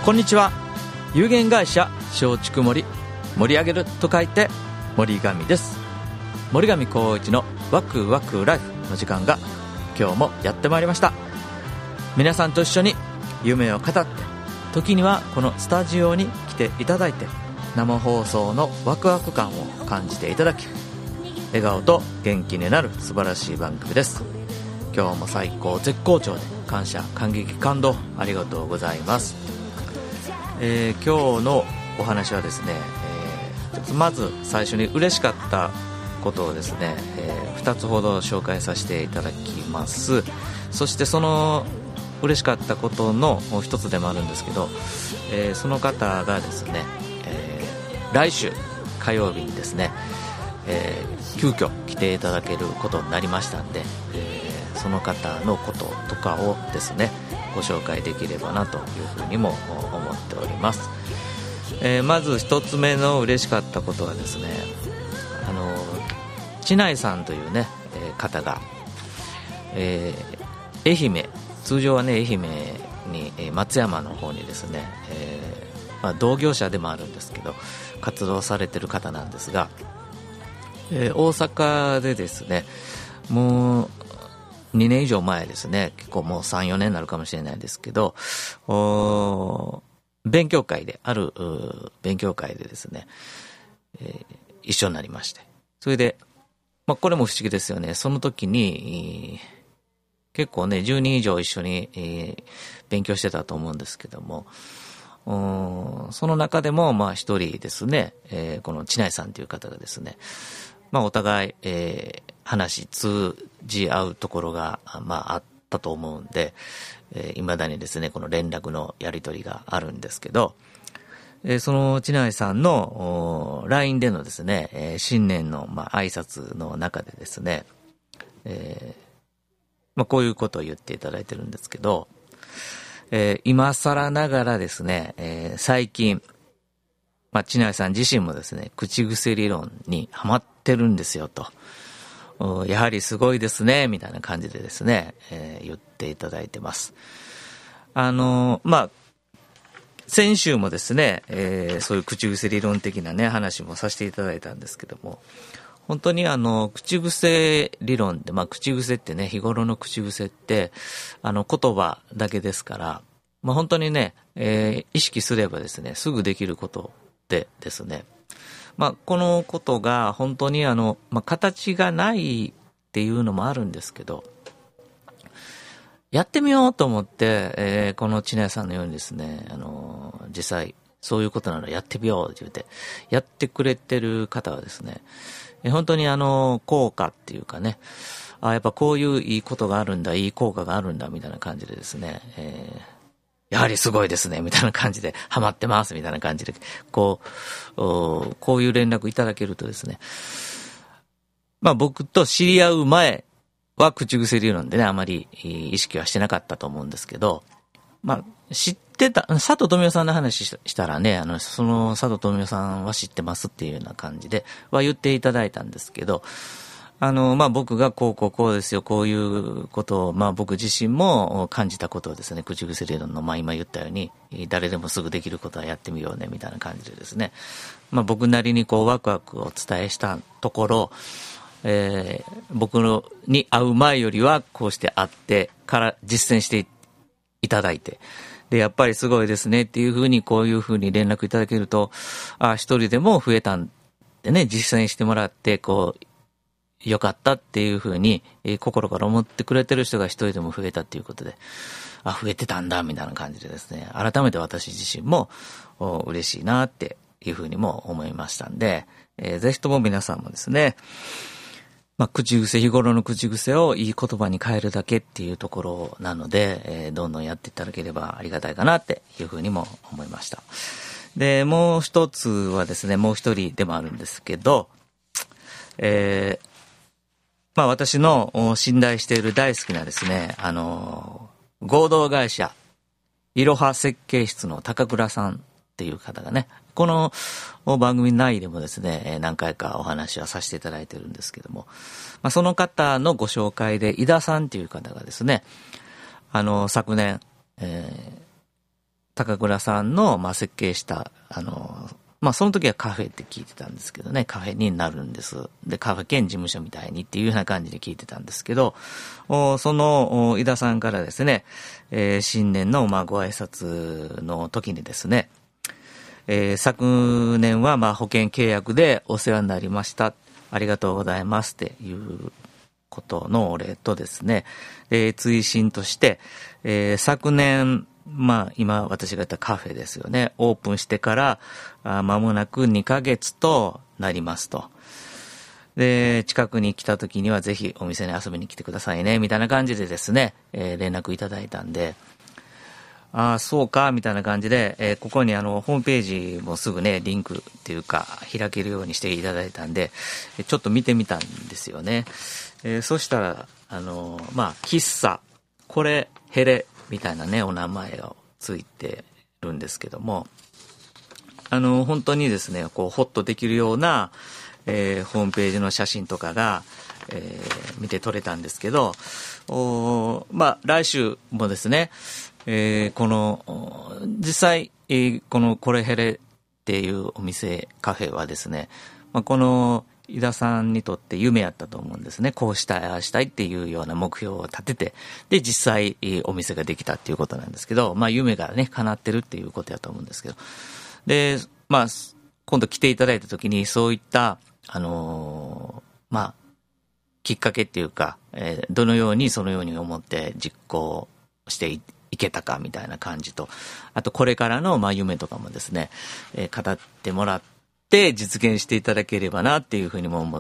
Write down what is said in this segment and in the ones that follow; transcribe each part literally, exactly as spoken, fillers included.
こんにちは。有限会社松竹森、盛り上げると書いて森上です。森上光一のワクワクライフの時間が今日もやってまいりました。皆さんと一緒に夢を語って、時にはこのスタジオに来ていただいて、生放送のワクワク感を感じていただき、笑顔と元気になる素晴らしい番組です。今日も最高絶好調で感謝感激感動ありがとうございます。えー、今日のお話はですね、えー、まず最初に嬉しかったことをですね、えー、ふたつほど紹介させていただきます。そしてその嬉しかったことのもう一つでもあるんですけど、えー、その方がですね、えー、来週火曜日にですね、えー、急遽来ていただけることになりましたんで、えー、その方のこととかをですねご紹介できればなというふうにも思っております。えー、まず一つ目の嬉しかったことはですね、あの知内さんというね、えー、方が、えー、愛媛、通常はね愛媛に、えー、松山の方にですね、えーまあ、同業者でもあるんですけど活動されてる方なんですが、えー、大阪でですね、もうにねん以上前ですね、結構もう さん,よ 年になるかもしれないですけど、勉強会である勉強会でですね、えー、一緒になりまして、それで、まあ、これも不思議ですよね。その時に結構ねじゅうにん以上一緒に、えー、勉強してたと思うんですけども、その中でもまあ一人ですね、えー、この知内さんという方がですね、まあ、お互い、えー、話通じ合うところが、まあ、あったと思うんで、えー、未だにですねこの連絡のやり取りがあるんですけど、えー、その知内さんの ライン でのですね、えー、新年の、まあ、挨拶の中でですね、えーまあ、こういうことを言っていただいてるんですけど、えー、今更ながらですね、えー、最近、まあ、知内さん自身もですね口癖理論にハマってるんですよと、やはりすごいですねみたいな感じでですね、えー、言っていただいてます。あのー、まあ先週もですね、えー、そういう口癖理論的なね話もさせていただいたんですけども、本当にあの口癖理論って、まあ口癖ってね、日頃の口癖ってあの言葉だけですから、まあ本当にね、えー、意識すればですねすぐできることでですね、まあこのことが本当にあの、まあ、形がないっていうのもあるんですけど、やってみようと思って、えー、この知内さんのようにですね、あのー、実際そういうことならやってみようって言ってやってくれてる方はですね、えー、本当にあの効果っていうかね、あやっぱこういういいことがあるんだ、いい効果があるんだみたいな感じでですね、えー、やはりすごいですねみたいな感じでハマってますみたいな感じでこうこういう連絡いただけるとですね、まあ僕と知り合う前は口癖理論でねあまり意識はしてなかったと思うんですけど、まあ知ってた佐藤富美男さんの話したらね、あのその佐藤富美男さんは知ってますっていうような感じでは言っていただいたんですけど、あのまあ僕がこうこうこうですよ、こういうことをまあ僕自身も感じたことをですね、口癖理論のまあ今言ったように誰でもすぐできることはやってみようねみたいな感じでですね、まあ僕なりにこうワクワクをお伝えしたところ、えー、僕のに会う前よりはこうして会ってから実践していただいて、でやっぱりすごいですねっていうふうにこういうふうに連絡いただけると、あ一人でも増えたんでね、実践してもらってこうよかったっていうふうに、えー、心から思ってくれてる人が一人でも増えたっていうことで、あ増えてたんだみたいな感じでですね、改めて私自身も嬉しいなっていうふうにも思いましたんで、えー、ぜひとも皆さんもですね、まあ、口癖、日頃の口癖をいい言葉に変えるだけっていうところなので、えー、どんどんやっていただければありがたいかなっていうふうにも思いました。で、もう一つはですね、もう一人でもあるんですけど、えー、まあ私の信頼している大好きなですね、あの、合同会社、いろは設計室の高倉さんっていう方がね、この番組内でもですね何回かお話はさせていただいてるんですけども、まあ、その方のご紹介で井田さんという方がですね、あの昨年、えー、 高倉さんの、まあ、設計した、あの、まあ、その時はカフェって聞いてたんですけどね、カフェになるんです。で、カフェ兼事務所みたいにっていうような感じで聞いてたんですけど、その、井田さんからですね、えー、新年の、まあ、ご挨拶の時にですね、えー、昨年は、まあ、保険契約でお世話になりました。ありがとうございますっていうことのお礼とですね、えー、追伸として、えー、昨年、まあ今私が言ったカフェですよね。オープンしてから間もなくにかげつとなりますと。で、近くに来た時にはぜひお店に遊びに来てくださいね、みたいな感じでですね、えー、連絡いただいたんで、ああ、そうか、みたいな感じで、えー、ここにあの、ホームページもすぐね、リンクっていうか、開けるようにしていただいたんで、ちょっと見てみたんですよね。えー、そしたら、あのー、まあ、喫茶、これ、ヘレ、みたいなね、お名前がついてるんですけども、あの、本当にですね、こう、ホッとできるような、えー、ホームページの写真とかが、えー、見て取れたんですけど、おまあ、来週もですね、えー、この、実際、えー、このコレヘレっていうお店、カフェはですね、まあ、この、井田さんにとって夢やったと思うんですね。こうしたい、ああしたいっていうような目標を立てて、で、実際、お店ができたっていうことなんですけど、まあ、夢がね、叶ってるっていうことやと思うんですけど。で、まあ、今度来ていただいたときに、そういった、あのー、まあ、きっかけっていうか、えー、どのようにそのように思って実行していいけたかみたいな感じと、あとこれからの、まあ、夢とかもですね、えー、語ってもらって、で実現していただければなっていうふうにも思って、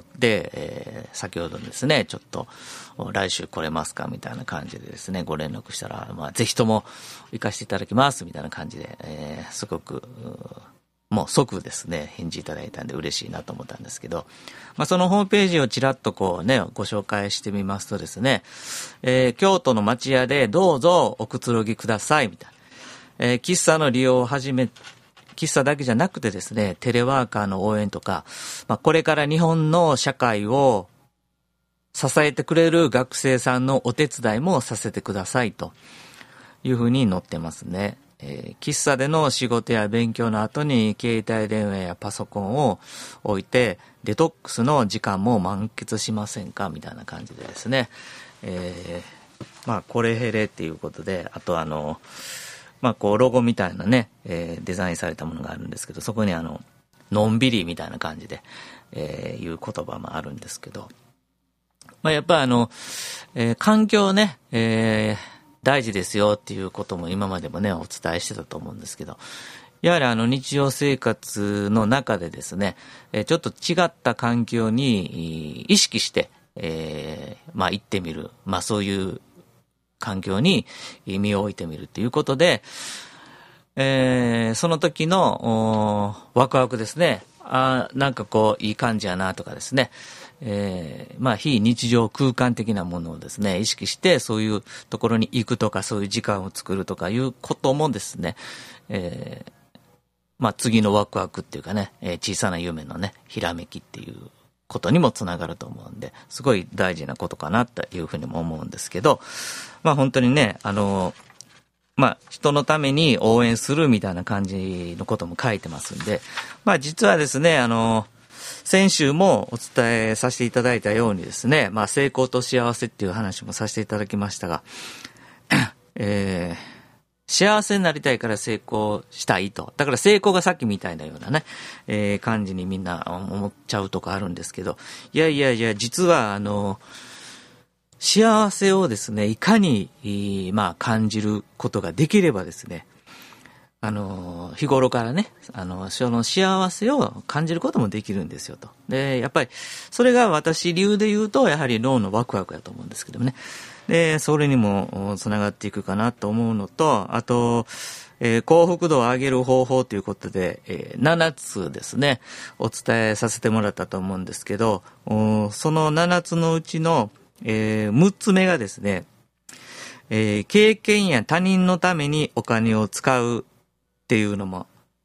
えー、先ほどですねちょっと来週来れますかみたいな感じでですねご連絡したら、まあ、ぜひとも行かせていただきますみたいな感じで、えー、すごくもう即ですね返事いただいたんで嬉しいなと思ったんですけど、まあ、そのホームページをちらっとこうねご紹介してみますとですね、えー、京都の町屋でどうぞおくつろぎくださいみたいな、えー、喫茶の利用を始め喫茶だけじゃなくてですね、テレワーカーの応援とか、まあ、これから日本の社会を支えてくれる学生さんのお手伝いもさせてくださいというふうに載ってますね。えー、喫茶での仕事や勉強の後に携帯電話やパソコンを置いてデトックスの時間も満喫しませんかみたいな感じでですね、えー、まあこれヘレっていうことで、あとあのまあこうロゴみたいなね、えー、デザインされたものがあるんですけど、そこにあののんびりみたいな感じで、えー、いう言葉もあるんですけど、まあやっぱりあの、えー、環境ね、えー、大事ですよっていうことも今までもねお伝えしてたと思うんですけど、やはりあの日常生活の中でですね、えー、ちょっと違った環境に意識して、えー、まあ行ってみる、まあそういう環境に身を置いてみるということで、えー、その時のワクワクですね、あなんかこういい感じやなとかですね、えー、まあ非日常空間的なものをですね意識してそういうところに行くとかそういう時間を作るとかいうこともですね、えー、まあ次のワクワクっていうかね、えー、小さな夢のねひらめきっていうことにもつながると思うんで、すごい大事なことかなというふうにも思うんですけど、まあ本当にね、あの、まあ人のために応援するみたいな感じのことも書いてますんで、まあ実はですね、あの、先週もお伝えさせていただいたようにですね、まあ成功と幸せっていう話もさせていただきましたが、えー、幸せになりたいから成功したいと。だから成功がさっきみたいなようなね、えー、感じにみんな思っちゃうとこあるんですけど、いやいやいや、実はあの、幸せをですね、いかに、まあ感じることができればですね、あの、日頃からね、あの、その幸せを感じることもできるんですよと。で、やっぱり、それが私流で言うと、やはり脳のワクワクだと思うんですけどもね。で、それにもつながっていくかなと思うのと、あと、えー、幸福度を上げる方法ということで、えー、ななつですね、お伝えさせてもらったと思うんですけど、そのななつのうちの、えー、むっつめがですね、えー、経験や他人のためにお金を使うっていうのも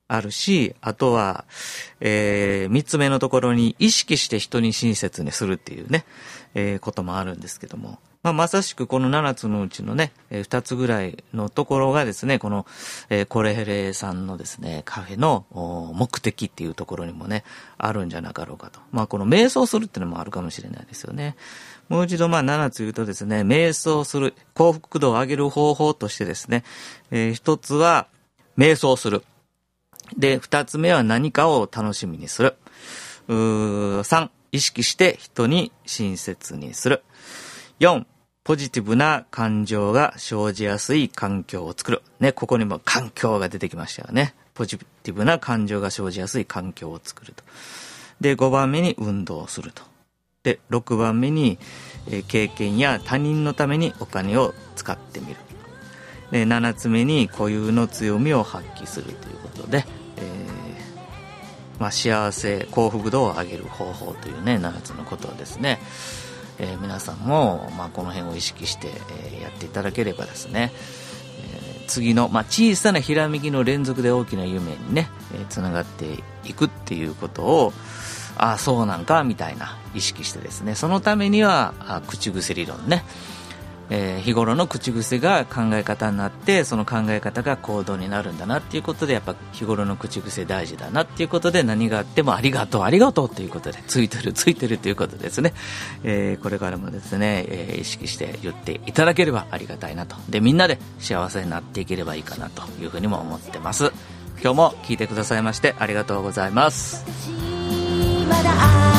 あるし、あとは、えー、三つ目のところに意識して人に親切にするっていうね、えー、こともあるんですけども、まあ、まさしくこのななつのうちのね、えー、ふたつぐらいのところがですね、この、えー、コレヘレさんのですね、カフェの目的っていうところにもね、あるんじゃなかろうかと。まあ、この瞑想するっていうのもあるかもしれないですよね。もう一度まあななつ言うとですね、瞑想する、幸福度を上げる方法としてですね、えー、一つは瞑想する。で、二つ目は何かを楽しみにする。うー、三、意識して人に親切にする。四、ポジティブな感情が生じやすい環境を作る。ね、ここにも環境が出てきましたよね。ポジティブな感情が生じやすい環境を作ると。で、ごばんめに運動をすると。で、ろくばんめに、えー、経験や他人のためにお金を使ってみる。で、ななつめに固有の強みを発揮するということで、えーまあ、幸せ、幸福度を上げる方法というね、ななつのことをですね、えー、皆さんも、まあ、この辺を意識して、えー、やっていただければですね、えー、次の、まあ、小さなひらめきの連続で大きな夢にね、えー、つながっていくっていうことを、ああ、そうなんか、みたいな意識してですね、そのためには、あ口癖理論ね、えー、日頃の口癖が考え方になって、その考え方が行動になるんだなっていうことで、やっぱ日頃の口癖大事だなっていうことで、何があってもありがとうありがとうということで、ついてるついてるということですね、えー、これからもですね、えー、意識して言っていただければありがたいなと。で、みんなで幸せになっていければいいかなというふうにも思ってます。今日も聞いてくださいましてありがとうございます。まだ